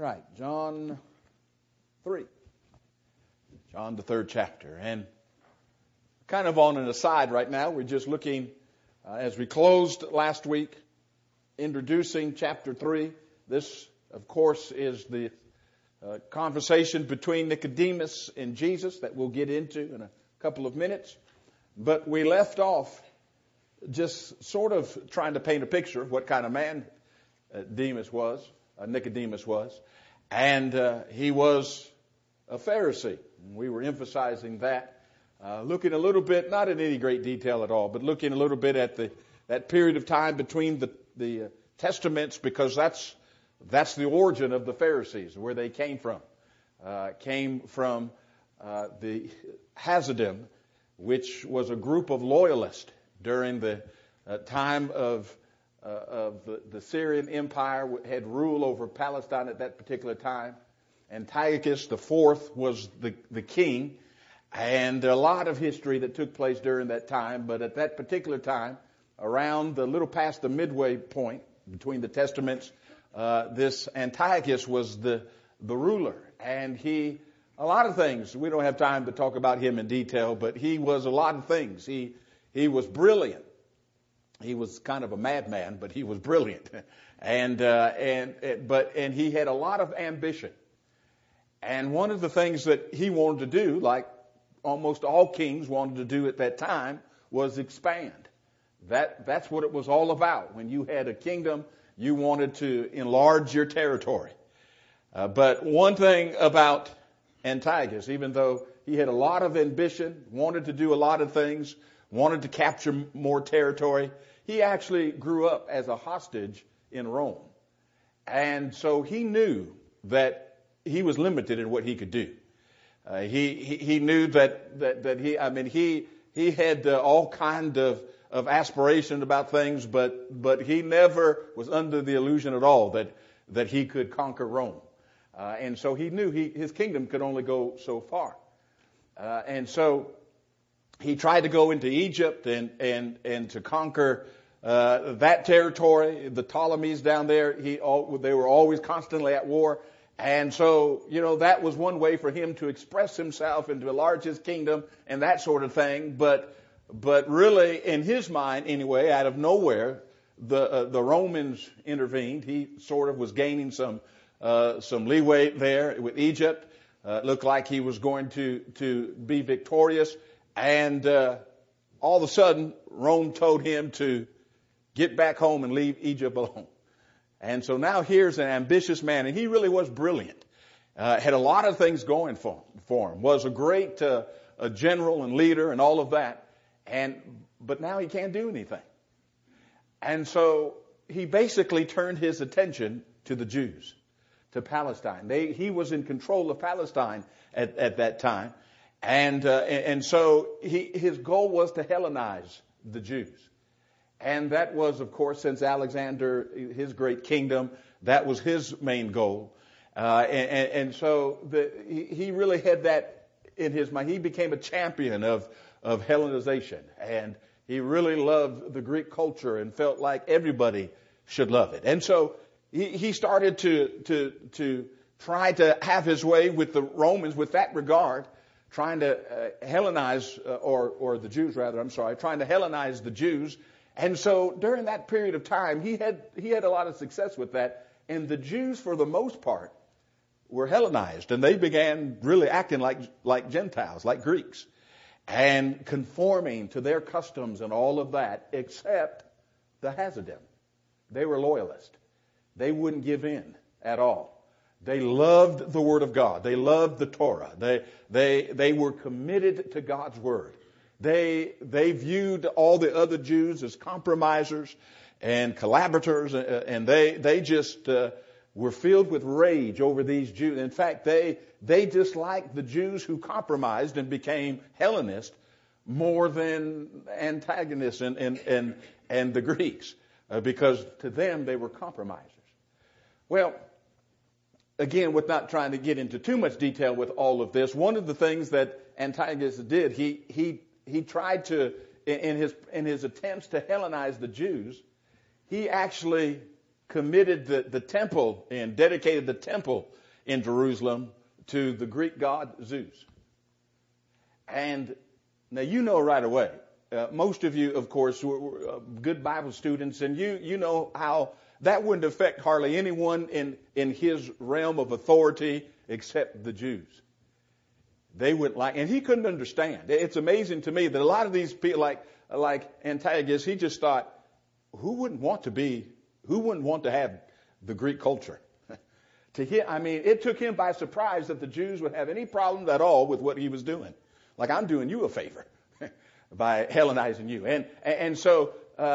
right, John 3. John, the third chapter. And kind of on an aside right now, we're just looking, as we closed last week, introducing chapter 3. This, of course, is the conversation between Nicodemus and Jesus that we'll get into in a couple of minutes. But we left off just sort of trying to paint a picture of what kind of man Nicodemus was. And he was a Pharisee. We were emphasizing that, looking a little bit, not in any great detail at all, but looking a little bit at that period of time between the Testaments, because that's the origin of the Pharisees, where they came from. Came from the Hasidim, which was a group of loyalists during the time of the Syrian Empire, had rule over Palestine at that particular time. Antiochus IV was the king, and a lot of history that took place during that time. But at that particular time, around the little past the midway point between the Testaments, this Antiochus was the ruler, and a lot of things. We don't have time to talk about him in detail, but he was a lot of things. He was brilliant. He was kind of a madman, but he was brilliant, and he had a lot of ambition. And one of the things that he wanted to do, like almost all kings wanted to do at that time, was expand. That's what it was all about. When you had a kingdom, you wanted to enlarge your territory. But one thing about Antiochus, even though he had a lot of ambition, wanted to do a lot of things, wanted to capture more territory, he actually grew up as a hostage in Rome. And so he knew that he was limited in what he could do. He knew that he had all kind of aspiration about things, but he never was under the illusion at all that he could conquer Rome. And so he knew his kingdom could only go so far. And so he tried to go into Egypt and to conquer that territory. The Ptolemies down there, they were always constantly at war. And so, that was one way for him to express himself and to enlarge his kingdom and that sort of thing. But really, in his mind anyway, out of nowhere, the Romans intervened. He sort of was gaining some leeway there with Egypt. It looked like he was going to be victorious. And all of a sudden, Rome told him to get back home and leave Egypt alone. And so now here's an ambitious man, and he really was brilliant. Had a lot of things going for him. Was a great a general and leader and all of that. But now he can't do anything. And so he basically turned his attention to the Jews, to Palestine. He was in control of Palestine at that time. And so his goal was to Hellenize the Jews. And that was, of course, since Alexander, his great kingdom, that was his main goal. And so he really had that in his mind. He became a champion of Hellenization. And he really loved the Greek culture and felt like everybody should love it. And so he started to try to have his way with the Romans with that regard, trying to Hellenize, or the Jews rather, trying to Hellenize the Jews. And so during that period of time, he had a lot of success with that. And the Jews, for the most part, were Hellenized. And they began really acting like Gentiles, like Greeks, and conforming to their customs and all of that, except the Hasidim. They were loyalists. They wouldn't give in at all. They loved the Word of God. They loved the Torah. They were committed to God's Word. They viewed all the other Jews as compromisers and collaborators, and they just were filled with rage over these Jews. In fact, they disliked the Jews who compromised and became Hellenists more than antagonists and the Greeks, because to them they were compromisers. Well, again, with not trying to get into too much detail with all of this, one of the things that Antiochus did, he tried to, in his attempts to Hellenize the Jews, he actually committed the temple and dedicated the temple in Jerusalem to the Greek god Zeus. And now you know right away, most of you, of course, were good Bible students, and you know how that wouldn't affect hardly anyone in his realm of authority except the Jews. They wouldn't like, and he couldn't understand. It's amazing to me that a lot of these people, like Antiochus, he just thought, who wouldn't want to have the Greek culture? To him, I mean, it took him by surprise that the Jews would have any problem at all with what he was doing. Like, I'm doing you a favor by Hellenizing you. And so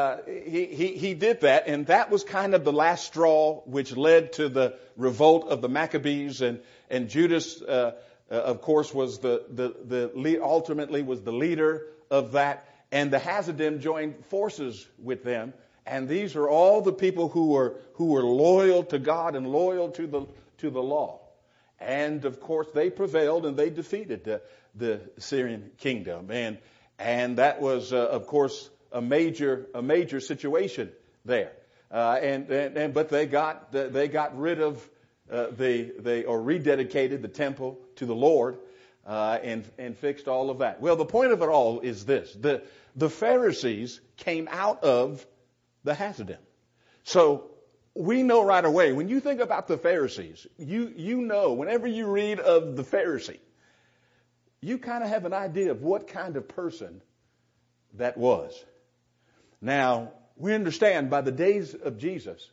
he did that, and that was kind of the last straw which led to the revolt of the Maccabees, and Judas, of course, was ultimately was the leader of that, and the Hasidim joined forces with them. And these are all the people who were loyal to God and loyal to the law. And of course, they prevailed and they defeated the Syrian kingdom. And that was, of course, a major situation there. But they got rid of or rededicated the temple to the Lord and fixed all of that. Well, the point of it all is this: the Pharisees came out of the Hasidim. So we know right away, when you think about the Pharisees, you know, whenever you read of the Pharisee, you kind of have an idea of what kind of person that was. Now, we understand by the days of Jesus,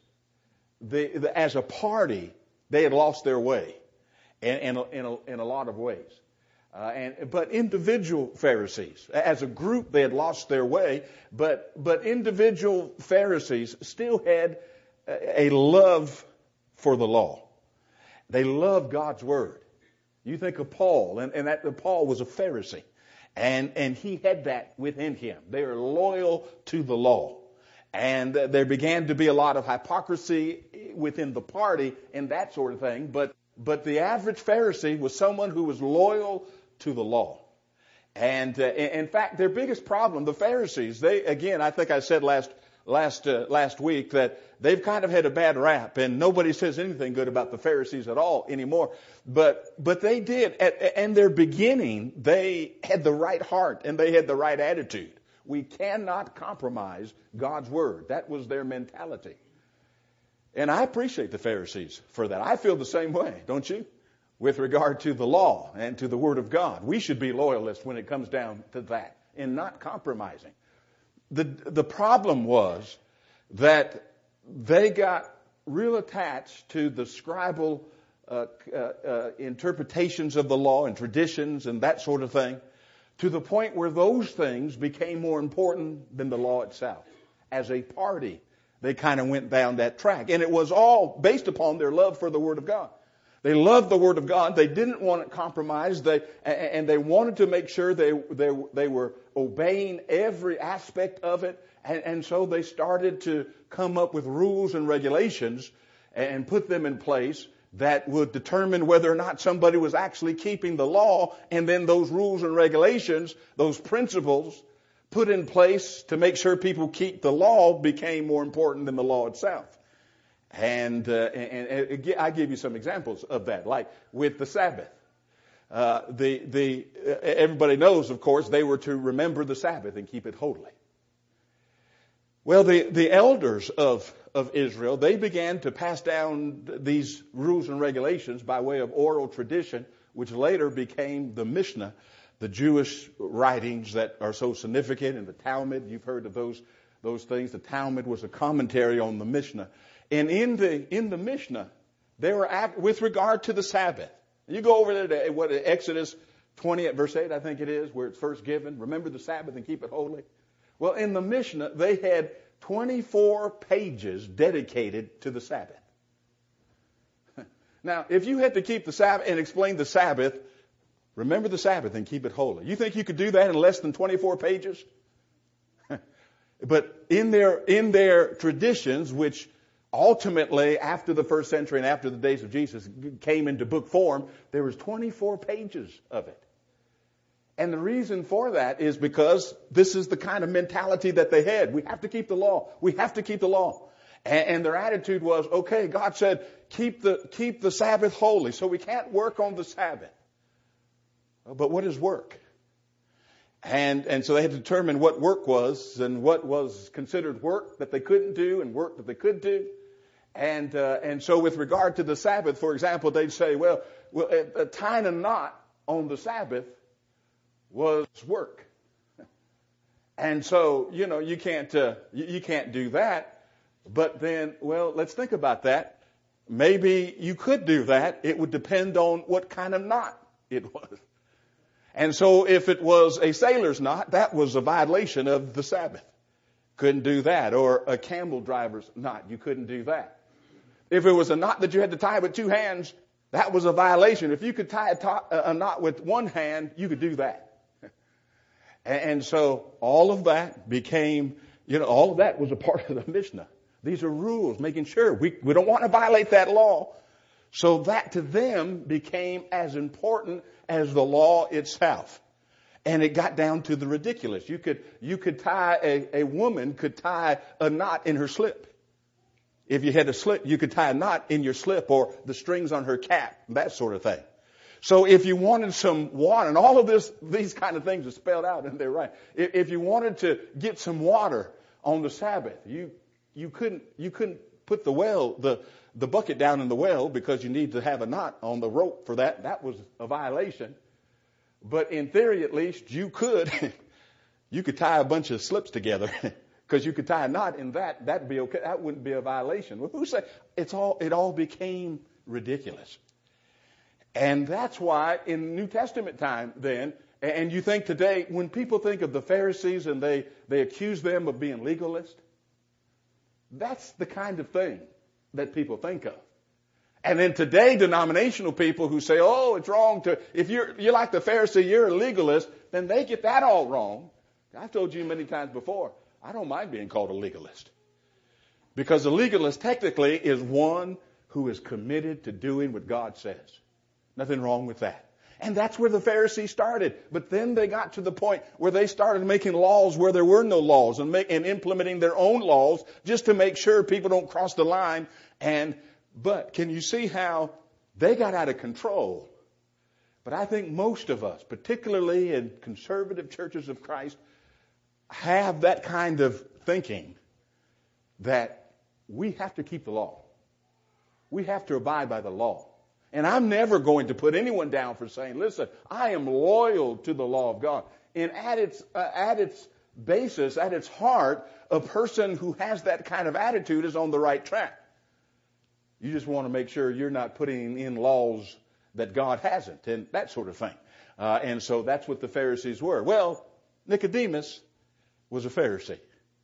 as a party, they had lost their way in a lot of ways. But individual Pharisees, as a group, they had lost their way, but individual Pharisees still had a love for the law. They loved God's word. You think of Paul, and that Paul was a Pharisee, and he had that within him. They were loyal to the law. And there began to be a lot of hypocrisy within the party and that sort of thing, but the average Pharisee was someone who was loyal to the law. And in fact, their biggest problem, the Pharisees, I think I said last week that they've kind of had a bad rap, and nobody says anything good about the Pharisees at all anymore. But they did. At their beginning, they had the right heart and they had the right attitude. We cannot compromise God's word. That was their mentality. And I appreciate the Pharisees for that. I feel the same way, don't you? With regard to the law and to the word of God. We should be loyalists when it comes down to that and not compromising. The problem was that they got real attached to the scribal interpretations of the law and traditions and that sort of thing, to the point where those things became more important than the law itself. As a party, they kind of went down that track. And it was all based upon their love for the Word of God. They loved the Word of God. They didn't want it compromised. And they wanted to make sure they were obeying every aspect of it. And so they started to come up with rules and regulations and put them in place that would determine whether or not somebody was actually keeping the law, and then those rules and regulations, those principles put in place to make sure people keep the law became more important than the law itself. And I give you some examples of that, like with the Sabbath. Everybody knows, of course, they were to remember the Sabbath and keep it holy. Well, the elders of Israel, they began to pass down these rules and regulations by way of oral tradition, which later became the Mishnah, the Jewish writings that are so significant in the Talmud. You've heard of those things. The Talmud was a commentary on the Mishnah. And in the Mishnah, they were with regard to the Sabbath. You go over there to Exodus 20 at verse 8, I think it is, where it's first given. Remember the Sabbath and keep it holy. Well, in the Mishnah, they had 24 pages dedicated to the Sabbath. Now, if you had to keep the Sabbath and explain the Sabbath, remember the Sabbath and keep it holy. You think you could do that in less than 24 pages? But in their traditions, which ultimately, after the first century and after the days of Jesus, came into book form, there was 24 pages of it. And the reason for that is because this is the kind of mentality that they had. We have to keep the law. We have to keep the law. And their attitude was, okay, God said, keep the Sabbath holy, so we can't work on the Sabbath. But what is work? And so they had to determine what work was and what was considered work that they couldn't do and work that they could do. And so with regard to the Sabbath, for example, they'd say, well, tying a knot on the Sabbath was work. And so, you can't do that. But then, well, let's think about that. Maybe you could do that. It would depend on what kind of knot it was. And so if it was a sailor's knot, that was a violation of the Sabbath. Couldn't do that. Or a camel driver's knot. You couldn't do that. If it was a knot that you had to tie with two hands, that was a violation. If you could tie a knot with one hand, you could do that. And so all of that became, all of that was a part of the Mishnah. These are rules, making sure we don't want to violate that law. So that to them became as important as the law itself. And it got down to the ridiculous. You could tie, a woman could tie a knot in her slip. If you had a slip, you could tie a knot in your slip or the strings on her cap, that sort of thing. So if you wanted some water, and all of these kind of things are spelled out in there, right? If you wanted to get some water on the Sabbath, you couldn't put the bucket down in the well because you need to have a knot on the rope for that. That was a violation. But in theory, at least, you could tie a bunch of slips together because you could tie a knot in that. That'd be okay. That wouldn't be a violation. Well, who said it all became ridiculous? And that's why in New Testament time then, and you think today, when people think of the Pharisees and they accuse them of being legalist, that's the kind of thing that people think of. And then today, denominational people who say, oh, it's wrong if you're like the Pharisee, you're a legalist, then they get that all wrong. I've told you many times before, I don't mind being called a legalist. Because a legalist technically is one who is committed to doing what God says. Nothing wrong with that. And that's where the Pharisees started. But then they got to the point where they started making laws where there were no laws and implementing their own laws just to make sure people don't cross the line. But can you see how they got out of control? But I think most of us, particularly in conservative churches of Christ, have that kind of thinking that we have to keep the law. We have to abide by the law. And I'm never going to put anyone down for saying, listen, I am loyal to the law of God. And at its basis, at its heart, a person who has that kind of attitude is on the right track. You just want to make sure you're not putting in laws that God hasn't and that sort of thing. And so that's what the Pharisees were. Well, Nicodemus was a Pharisee.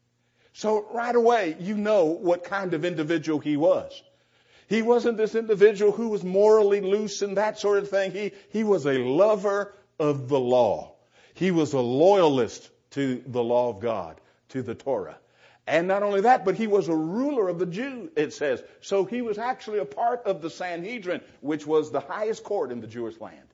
So right away, you know what kind of individual he was. He wasn't this individual who was morally loose and that sort of thing. He was a lover of the law. He was a loyalist to the law of God, to the Torah. And not only that, but he was a ruler of the Jews, it says. So he was actually a part of the Sanhedrin, which was the highest court in the Jewish land.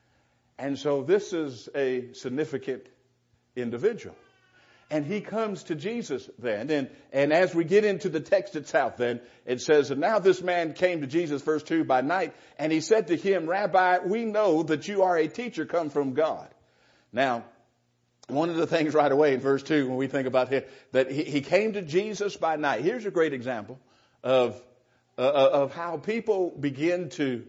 And so this is a significant individual. And he comes to Jesus then. And as we get into the text itself then, it says, and now this man came to Jesus, verse 2, by night. And he said to him, Rabbi, we know that you are a teacher come from God. Now, one of the things right away in verse 2, when we think about him, that he came to Jesus by night. Here's a great example of how people begin to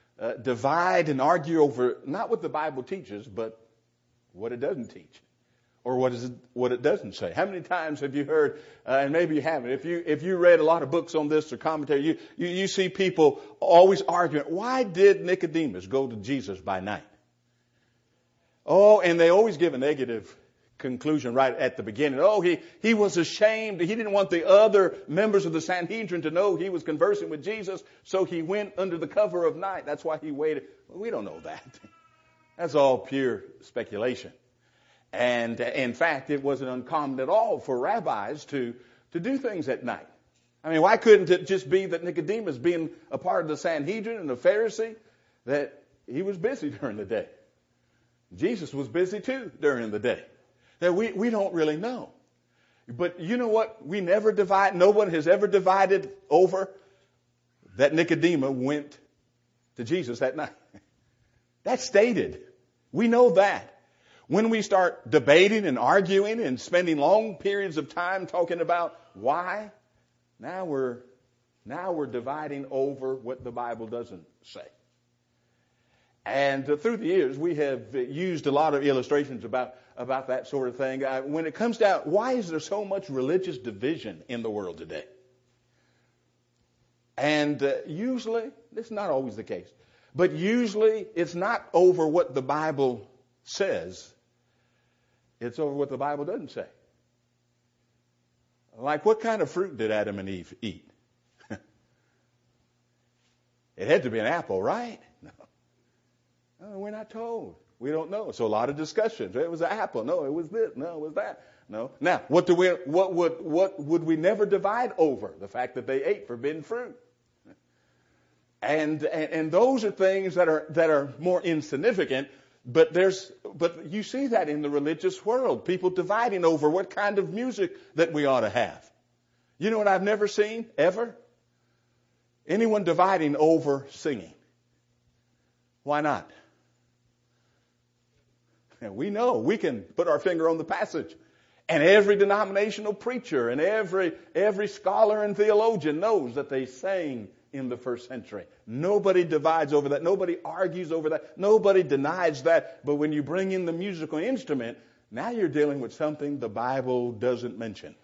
divide and argue over not what the Bible teaches, but what it doesn't teach. Or what it doesn't say. How many times have you heard, and maybe you haven't, if you read a lot of books on this or commentary, you see people always arguing, why did Nicodemus go to Jesus by night? Oh, and they always give a negative conclusion right at the beginning. Oh, he was ashamed. He didn't want the other members of the Sanhedrin to know he was conversing with Jesus, so he went under the cover of night. That's why he waited. Well, we don't know that. That's all pure speculation. And in fact, it wasn't uncommon at all for rabbis to do things at night. I mean, why couldn't it just be that Nicodemus, being a part of the Sanhedrin and a Pharisee, that he was busy during the day? Jesus was busy too during the day. That we don't really know. But you know what? No one has ever divided over that Nicodemus went to Jesus that night. That's stated. We know that. When we start debating and arguing and spending long periods of time talking about why, now we're dividing over what the Bible doesn't say. And through the years, we have used a lot of illustrations about that sort of thing. When it comes down, why is there so much religious division in the world today? And usually, this is not always the case, but usually it's not over what the Bible says. It's over what the Bible doesn't say. Like, what kind of fruit did Adam and Eve eat? It had to be an apple, right? No. No, we're not told. We don't know. So a lot of discussions. It was an apple. No, it was this. No, it was that. No. Now, what would we never divide over? The fact that they ate forbidden fruit. And those are things that are more insignificant, but you see that in the religious world. People dividing over what kind of music that we ought to have. You know what I've never seen, ever? Anyone dividing over singing. Why not? We know we can put our finger on the passage. And every denominational preacher and every scholar and theologian knows that they sang in the first century. Nobody divides over that. Nobody argues over that. Nobody denies that. But when you bring in the musical instrument, now you're dealing with something the Bible doesn't mention.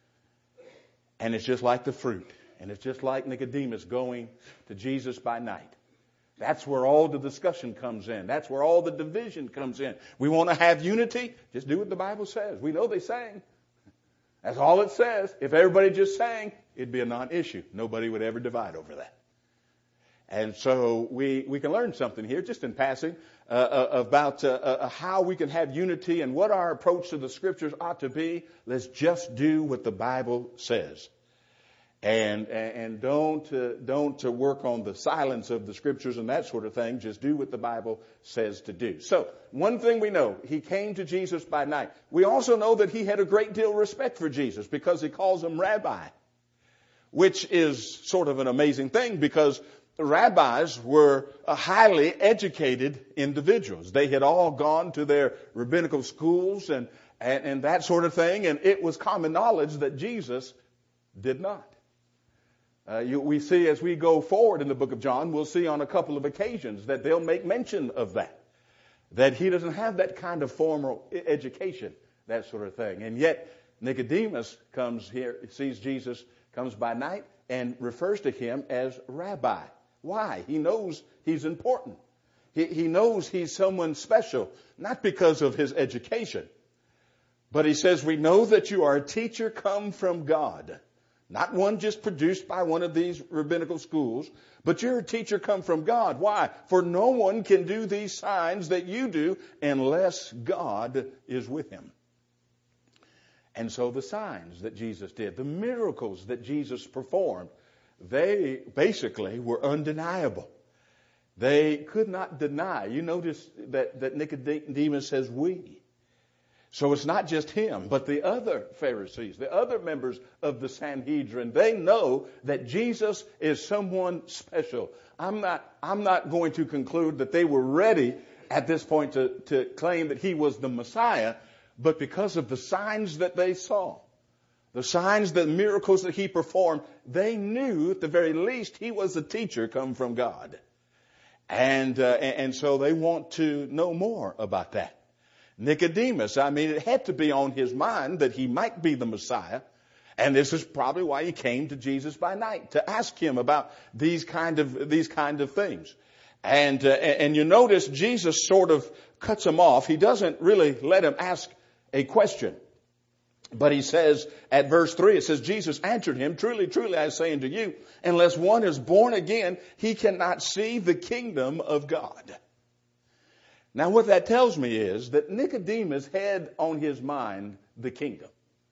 And it's just like the fruit. And it's just like Nicodemus going to Jesus by night. That's where all the discussion comes in. That's where all the division comes in. We want to have unity. Just do what the Bible says. We know they sang. That's all it says. If everybody just sang, it'd be a non-issue. Nobody would ever divide over that. And so we can learn something here, just in passing, about how we can have unity and what our approach to the Scriptures ought to be. Let's just do what the Bible says. And don't work on the silence of the Scriptures and that sort of thing. Just do what the Bible says to do. So, one thing we know, he came to Jesus by night. We also know that he had a great deal of respect for Jesus because he calls him Rabbi, which is sort of an amazing thing because the rabbis were highly educated individuals. They had all gone to their rabbinical schools and that sort of thing, and it was common knowledge that Jesus did not. We see as we go forward in the book of John, we'll see on a couple of occasions that they'll make mention of that he doesn't have that kind of formal education, that sort of thing. And yet Nicodemus comes here, sees Jesus, comes by night, and refers to him as Rabbi. Why? He knows he's important. He knows he's someone special, not because of his education. But he says, we know that you are a teacher come from God. Not one just produced by one of these rabbinical schools, but you're a teacher come from God. Why? For no one can do these signs that you do unless God is with him. And so the signs that Jesus did, the miracles that Jesus performed, they basically were undeniable. They could not deny. You notice that Nicodemus says we. So it's not just him, but the other Pharisees, the other members of the Sanhedrin, they know that Jesus is someone special. I'm not going to conclude that they were ready at this point to claim that he was the Messiah, but because of the signs that they saw, the signs, the miracles that he performed, they knew at the very least he was a teacher come from God. And so they want to know more about that. Nicodemus, it had to be on his mind that he might be the Messiah. And this is probably why he came to Jesus by night, to ask him about these kind of things. And you notice Jesus sort of cuts him off. He doesn't really let him ask a question. But he says at verse 3, it says, Jesus answered him, truly, truly, I say unto you, unless one is born again, he cannot see the kingdom of God. Now what that tells me is that Nicodemus had on his mind the kingdom.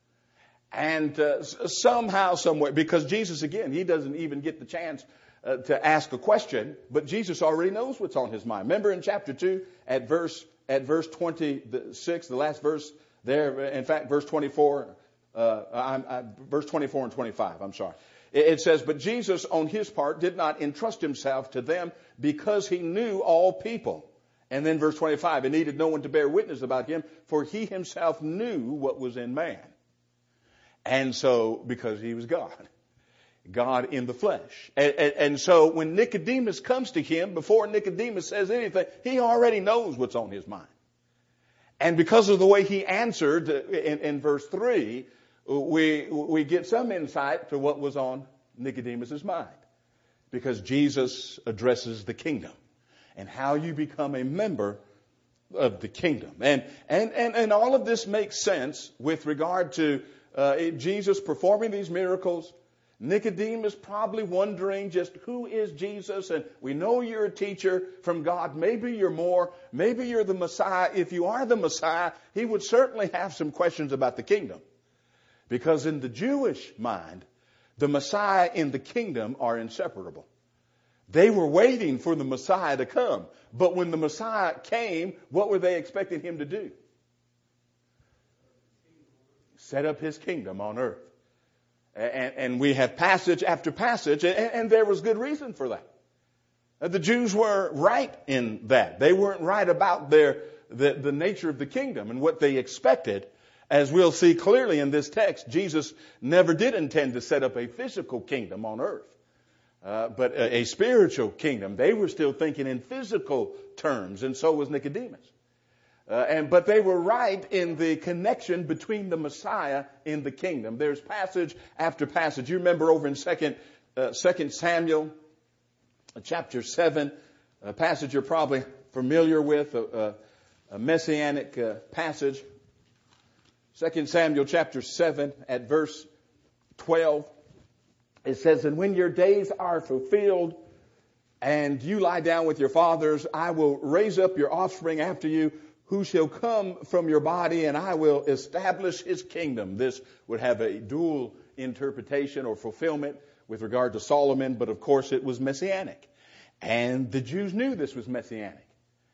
And somehow, somewhere, because Jesus, again, he doesn't even get the chance to ask a question, but Jesus already knows what's on his mind. Remember in chapter 2 at verse 26, the last verse there, in fact, verse 24, verse 24 and 25, I'm sorry. It says, but Jesus on his part did not entrust himself to them because he knew all people. And then verse 25, he needed no one to bear witness about him, for he himself knew what was in man. And so, because he was God in the flesh. And so when Nicodemus comes to him, before Nicodemus says anything, he already knows what's on his mind. And because of the way he answered in verse 3, we get some insight to what was on Nicodemus's mind. Because Jesus addresses the kingdom and how you become a member of the kingdom. And all of this makes sense with regard to Jesus performing these miracles. Nicodemus probably wondering just who is Jesus, and we know you're a teacher from God. Maybe you're more. Maybe you're the Messiah. If you are the Messiah, he would certainly have some questions about the kingdom. Because in the Jewish mind, the Messiah and the kingdom are inseparable. They were waiting for the Messiah to come. But when the Messiah came, what were they expecting him to do? Set up his kingdom on earth. And we have passage after passage, and there was good reason for that. The Jews were right in that. They weren't right about the nature of the kingdom and what they expected. As we'll see clearly in this text, Jesus never did intend to set up a physical kingdom on earth, but a spiritual kingdom. They were still thinking in physical terms, and so was Nicodemus. But they were right in the connection between the Messiah and the kingdom. There's passage after passage. You remember over in 2 Samuel chapter 7, a passage you're probably familiar with, a messianic passage. 2 Samuel chapter 7 at verse 12. It says, and when your days are fulfilled and you lie down with your fathers, I will raise up your offspring after you, who shall come from your body, and I will establish his kingdom. This would have a dual interpretation or fulfillment with regard to Solomon, but of course it was messianic. And the Jews knew this was messianic.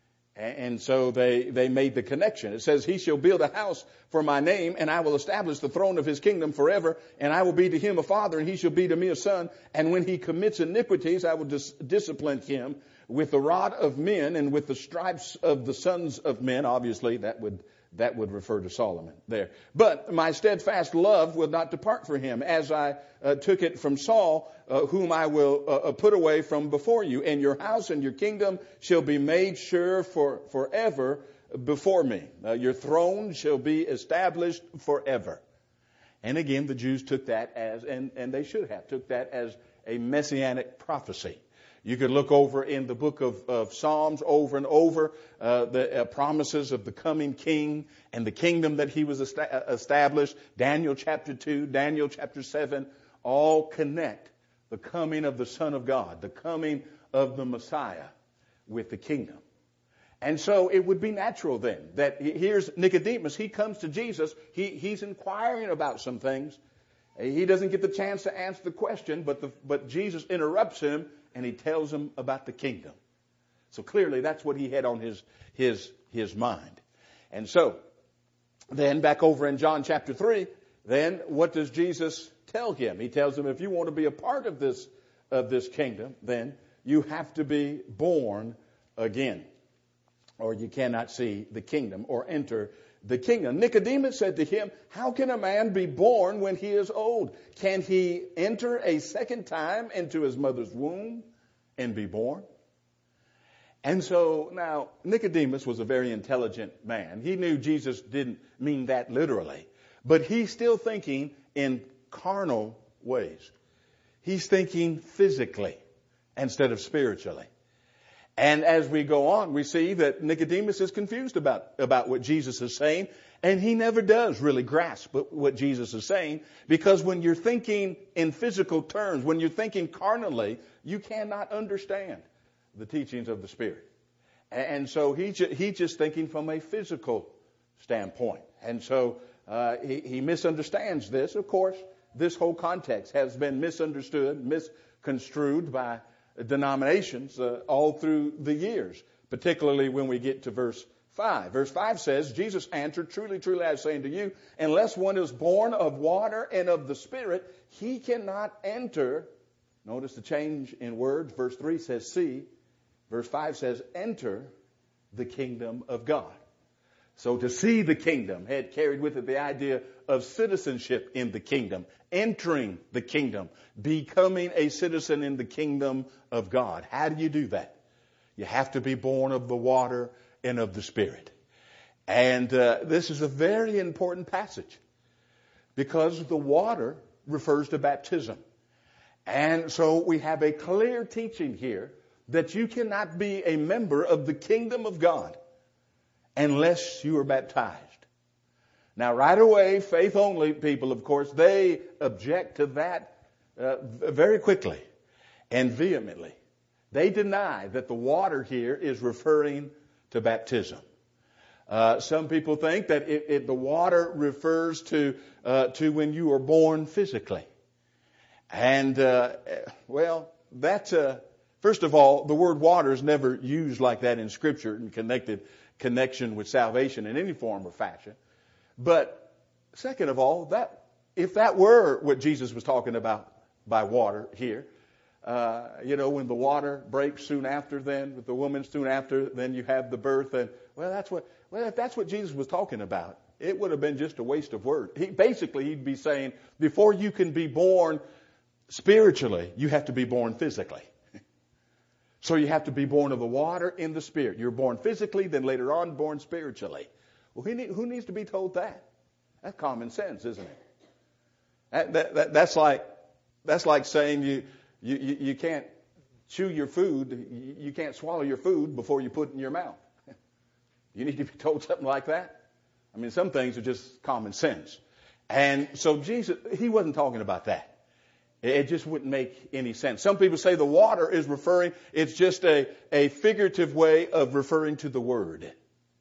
And so they made the connection. It says, he shall build a house for my name, and I will establish the throne of his kingdom forever, and I will be to him a father, and he shall be to me a son. And when he commits iniquities, I will discipline him with the rod of men and with the stripes of the sons of men. Obviously, that would refer to Solomon there. But my steadfast love will not depart from him, as I took it from Saul, whom I will put away from before you. And your house and your kingdom shall be made sure forever before me. Your throne shall be established forever. And again, the Jews took that as, and they should have, took that as a messianic prophecy. You could look over in the book of Psalms over and over, the promises of the coming king and the kingdom that he was established. Daniel chapter 2, Daniel chapter 7, all connect the coming of the Son of God, the coming of the Messiah with the kingdom. And so it would be natural then that here's Nicodemus. He comes to Jesus. He's inquiring about some things. He doesn't get the chance to answer the question, but Jesus interrupts him and he tells him about the kingdom. So clearly that's what he had on his mind. And so then back over in John chapter 3, then what does Jesus tell him? He tells him, if you want to be a part of this kingdom, then you have to be born again, or you cannot see the kingdom or enter the kingdom. Nicodemus said to him, how can a man be born when he is old? Can he enter a second time into his mother's womb and be born? And so now Nicodemus was a very intelligent man. He knew Jesus didn't mean that literally, but he's still thinking in carnal ways. He's thinking physically instead of spiritually. And as we go on, we see that Nicodemus is confused about what Jesus is saying, and he never does really grasp what Jesus is saying, because when you're thinking in physical terms, when you're thinking carnally, you cannot understand the teachings of the Spirit. And so he's just thinking from a physical standpoint. And so he misunderstands this. Of course, this whole context has been misunderstood, misconstrued by denominations all through the years, particularly when we get to verse 5. Verse 5 says, Jesus answered, truly, truly, I say unto you, unless one is born of water and of the Spirit, he cannot enter. Notice the change in words. Verse 3 says, see. Verse 5 says, enter the kingdom of God. So to see the kingdom had carried with it the idea of citizenship in the kingdom, entering the kingdom, becoming a citizen in the kingdom of God. How do you do that? You have to be born of the water and of the Spirit. And this is a very important passage because the water refers to baptism. And so we have a clear teaching here that you cannot be a member of the kingdom of God unless you are baptized. Now, right away, faith only people, of course, they object to that very quickly and vehemently. They deny that the water here is referring to baptism. Some people think that the water refers to when you are born physically. And, first of all, the word water is never used like that in Scripture in connection with salvation in any form or fashion. But second of all, if that were what Jesus was talking about by water here, when the water breaks soon after, then with the woman soon after, then you have the birth, and if that's what Jesus was talking about, it would have been just a waste of words. He'd be saying, before you can be born spiritually, you have to be born physically. So you have to be born of the water in the Spirit. You're born physically, then later on born spiritually. Well, who needs to be told that? That's common sense, isn't it? That's like saying you can't chew your food, you can't swallow your food before you put it in your mouth. You need to be told something like that? I mean, some things are just common sense. And so Jesus, he wasn't talking about that. It just wouldn't make any sense. Some people say the water is it's just a figurative way of referring to the Word.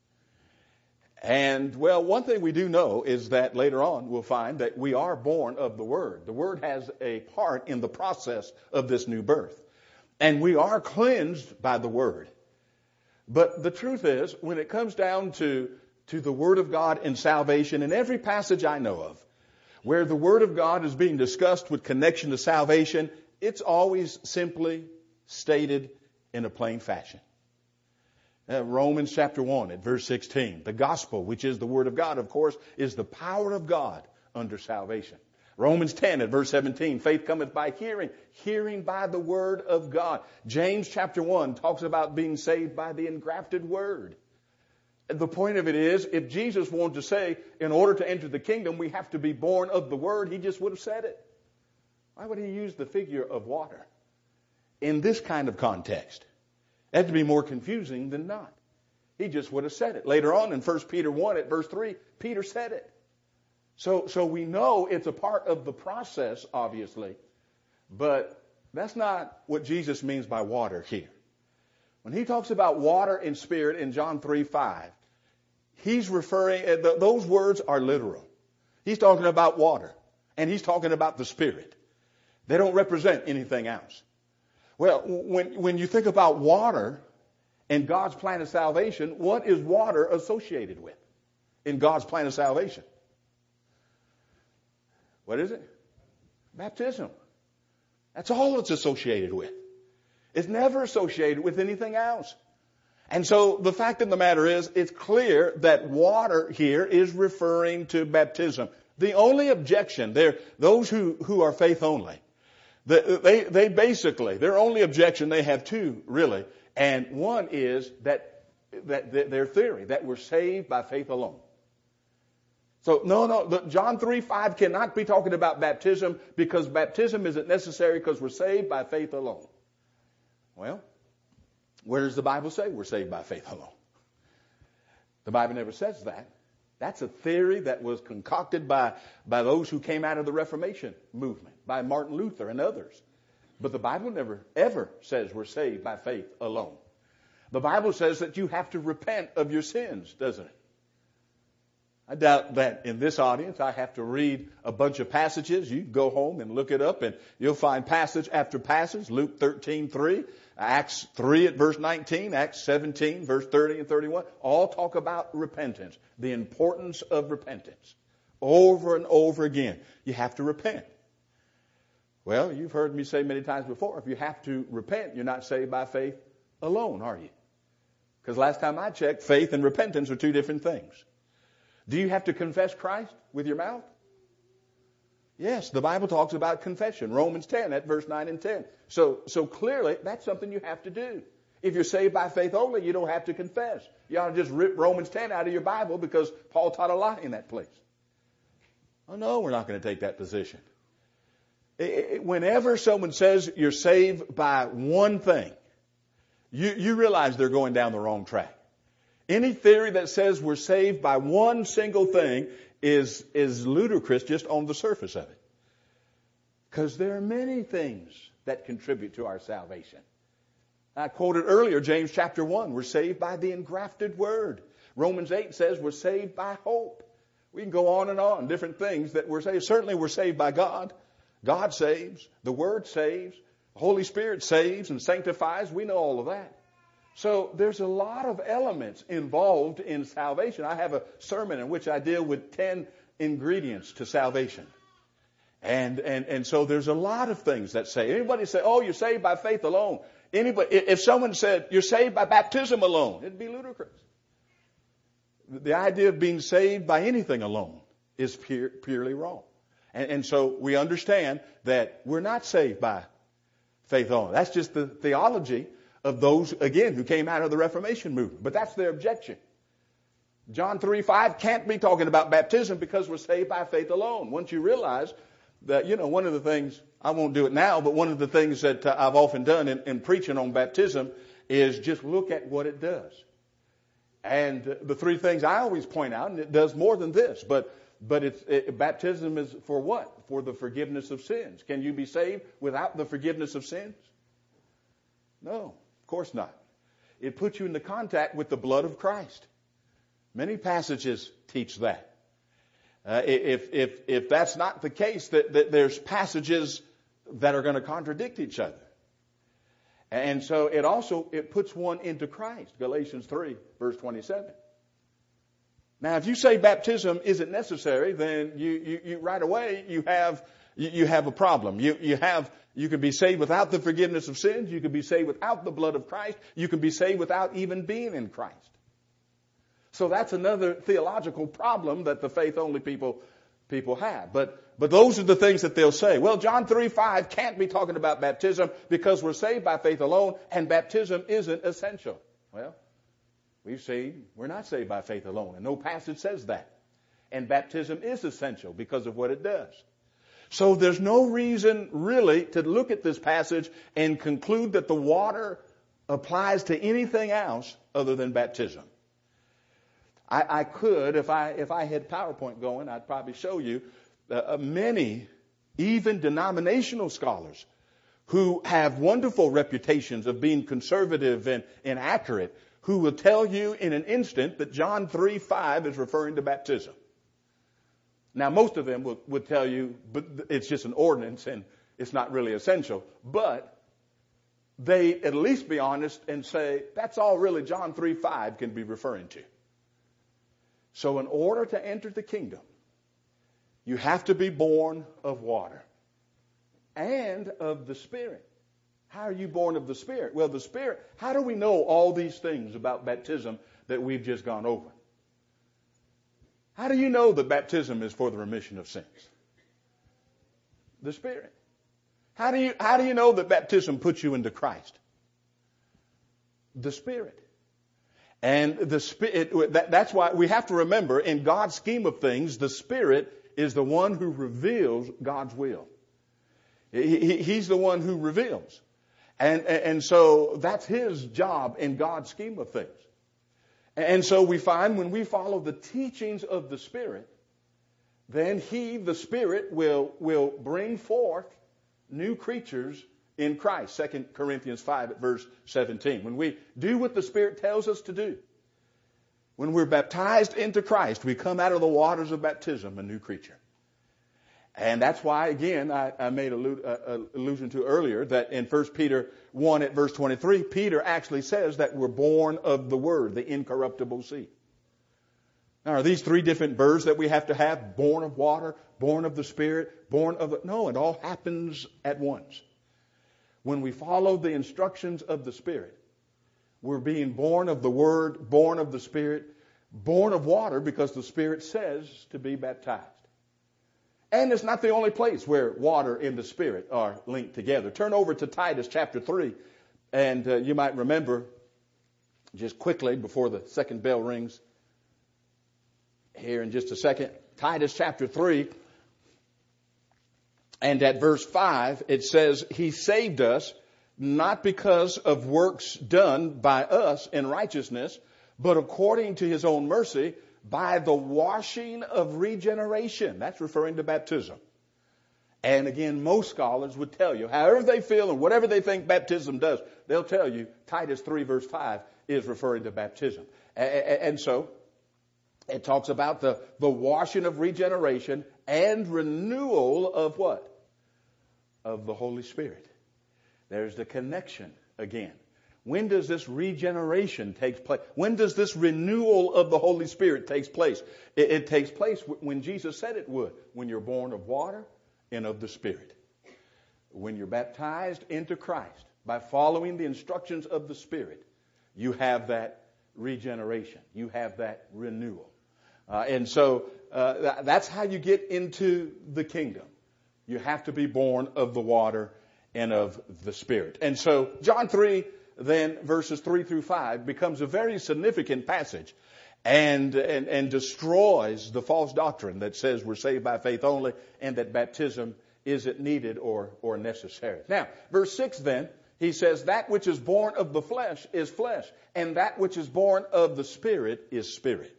And, one thing we do know is that later on we'll find that we are born of the Word. The Word has a part in the process of this new birth. And we are cleansed by the Word. But the truth is, when it comes down to the Word of God in salvation, in every passage I know of, where the Word of God is being discussed with connection to salvation, it's always simply stated in a plain fashion. Romans chapter 1 at verse 16. The gospel, which is the Word of God, of course, is the power of God unto salvation. Romans 10 at verse 17. Faith cometh by hearing, hearing by the Word of God. James chapter 1 talks about being saved by the engrafted Word. The point of it is, if Jesus wanted to say, in order to enter the kingdom, we have to be born of the Word, he just would have said it. Why would he use the figure of water in this kind of context? That would be more confusing than not. He just would have said it. Later on in 1 Peter 1 at verse 3, Peter said it. So we know it's a part of the process, obviously, but that's not what Jesus means by water here. When he talks about water and Spirit in John 3:5, he's referring, those words are literal. He's talking about water, and he's talking about the Spirit. They don't represent anything else. Well, when you think about water in God's plan of salvation, what is water associated with in God's plan of salvation? What is it? Baptism. That's all it's associated with. It's never associated with anything else. And so the fact of the matter is, it's clear that water here is referring to baptism. The only objection, those who are faith only, they basically, their only objection, they have two really. And one is that their theory, that we're saved by faith alone. So John 3:5 cannot be talking about baptism because baptism isn't necessary because we're saved by faith alone. Well, where does the Bible say we're saved by faith alone? The Bible never says that. That's a theory that was concocted by those who came out of the Reformation movement, by Martin Luther and others. But the Bible never, ever says we're saved by faith alone. The Bible says that you have to repent of your sins, doesn't it? I doubt that in this audience I have to read a bunch of passages. You can go home and look it up and you'll find passage after passage. Luke 13:3 Acts 3 at verse 19, Acts 17, verse 30 and 31, all talk about repentance, the importance of repentance. Over and over again, you have to repent. Well, you've heard me say many times before, if you have to repent, you're not saved by faith alone, are you? Because last time I checked, faith and repentance are two different things. Do you have to confess Christ with your mouth? Yes, the Bible talks about confession. Romans 10 at verse 9 and 10. So clearly, that's something you have to do. If you're saved by faith only, you don't have to confess. You ought to just rip Romans 10 out of your Bible because Paul taught a lie in that place. Oh, no, we're not going to take that position. Whenever someone says you're saved by one thing, you realize they're going down the wrong track. Any theory that says we're saved by one single thing is ludicrous just on the surface of it. Because there are many things that contribute to our salvation. I quoted earlier James chapter 1. We're saved by the engrafted word. Romans 8 says we're saved by hope. We can go on, different things that we're saved. Certainly we're saved by God. God saves. The Word saves. The Holy Spirit saves and sanctifies. We know all of that. So there's a lot of elements involved in salvation. I have a sermon in which I deal with 10 ingredients to salvation. And so there's a lot of things that say. Anybody say, oh, you're saved by faith alone. If someone said you're saved by baptism alone, it'd be ludicrous. The idea of being saved by anything alone is purely wrong. And so we understand that we're not saved by faith alone. That's just the theology of those, again, who came out of the Reformation movement. But that's their objection. John 3:5 can't be talking about baptism because we're saved by faith alone. Once you realize that, one of the things, I won't do it now, but one of the things that I've often done in preaching on baptism is just look at what it does. And the three things I always point out, and it does more than this, but baptism is for what? For the forgiveness of sins. Can you be saved without the forgiveness of sins? No, of course not. It puts you into contact with the blood of Christ. Many passages teach that. If that's not the case, that there's passages that are going to contradict each other. And so it puts one into Christ. Galatians 3, verse 27. Now, if you say baptism isn't necessary, then you right away you have a problem. You can be saved without the forgiveness of sins. You can be saved without the blood of Christ. You can be saved without even being in Christ. So that's another theological problem that the faith-only people have. But those are the things that they'll say. Well, John 3:5 can't be talking about baptism because we're saved by faith alone, and baptism isn't essential. Well, we're not saved by faith alone, and no passage says that. And baptism is essential because of what it does. So there's no reason really to look at this passage and conclude that the water applies to anything else other than baptism. I could, if I had PowerPoint going, I'd probably show you many, even denominational scholars who have wonderful reputations of being conservative and accurate, who will tell you in an instant that John 3:5 is referring to baptism. Now, most of them would tell you, but it's just an ordinance and it's not really essential. But they at least be honest and say, that's all really John 3:5 can be referring to. So in order to enter the kingdom, you have to be born of water and of the Spirit. How are you born of the Spirit? Well, the Spirit, how do we know all these things about baptism that we've just gone over? How do you know that baptism is for the remission of sins? The Spirit. How do you know that baptism puts you into Christ? The Spirit. And the Spirit, that's why we have to remember, in God's scheme of things, the Spirit is the one who reveals God's will. He's the one who reveals. And so that's His job in God's scheme of things. And so we find when we follow the teachings of the Spirit, then He, the Spirit, will bring forth new creatures in Christ. 2 Corinthians 5 at verse 17. When we do what the Spirit tells us to do, when we're baptized into Christ, we come out of the waters of baptism a new creature. And that's why, again, I made allusion to earlier that in 1 Peter 1 at verse 23, Peter actually says that we're born of the Word, the incorruptible seed. Now, are these three different births that we have to have? Born of water, born of the Spirit, born of the... No, it all happens at once. When we follow the instructions of the Spirit, we're being born of the Word, born of the Spirit, born of water because the Spirit says to be baptized. And it's not the only place where water and the Spirit are linked together. Turn over to Titus chapter 3, and you might remember, just quickly before the second bell rings here in just a second, Titus chapter 3, and at verse 5, it says, He saved us not because of works done by us in righteousness, but according to His own mercy, by the washing of regeneration. That's referring to baptism. And again, most scholars would tell you, however they feel and whatever they think baptism does, they'll tell you Titus 3 verse 5 is referring to baptism. And so it talks about the washing of regeneration and renewal of what? Of the Holy Spirit. There's the connection again. When does this regeneration take place? When does this renewal of the Holy Spirit take place? It takes place when Jesus said it would. When you're born of water and of the Spirit. When you're baptized into Christ by following the instructions of the Spirit, you have that regeneration. You have that renewal. And so that's how you get into the kingdom. You have to be born of the water and of the Spirit. And so John 3, then verses 3 through 5 becomes a very significant passage and destroys the false doctrine that says we're saved by faith only and that baptism isn't needed or necessary. Now, verse 6 then, he says, that which is born of the flesh is flesh, and that which is born of the Spirit is spirit.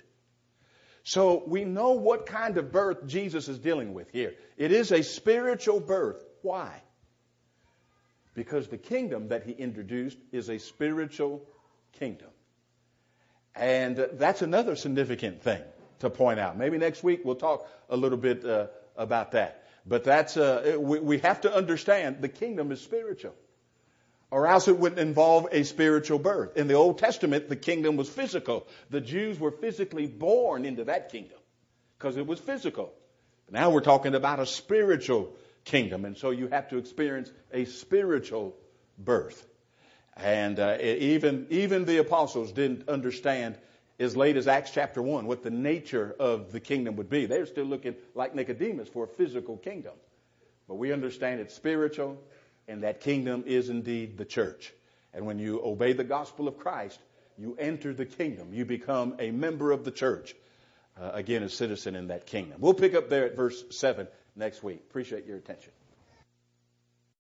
So we know what kind of birth Jesus is dealing with here. It is a spiritual birth. Why? Because the kingdom that he introduced is a spiritual kingdom. And that's another significant thing to point out. Maybe next week we'll talk a little bit about that. But that's we have to understand the kingdom is spiritual. Or else it wouldn't involve a spiritual birth. In the Old Testament, the kingdom was physical. The Jews were physically born into that kingdom because it was physical. Now we're talking about a spiritual kingdom. And so you have to experience a spiritual birth. And even the apostles didn't understand as late as Acts chapter 1 what the nature of the kingdom would be. They're still looking like Nicodemus for a physical kingdom. But we understand it's spiritual, and that kingdom is indeed the church. And when you obey the gospel of Christ, you enter the kingdom. You become a member of the church. Again, a citizen in that kingdom. We'll pick up there at verse 7 next week. Appreciate your attention.